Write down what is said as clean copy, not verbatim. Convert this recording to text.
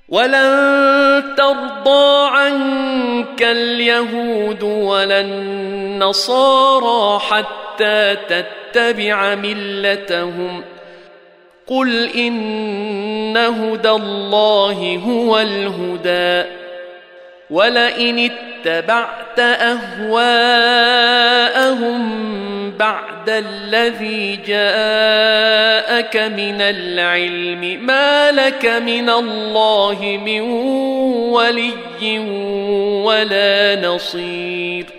ولن ترضى عنك اليهود ولا النصارى حتى تتبع ملتهم قل إن هدى الله هو الهدى ولئن اتبعت أهواءهم بعد الذي جاءك من العلم ما لك من الله من ولي ولا نصير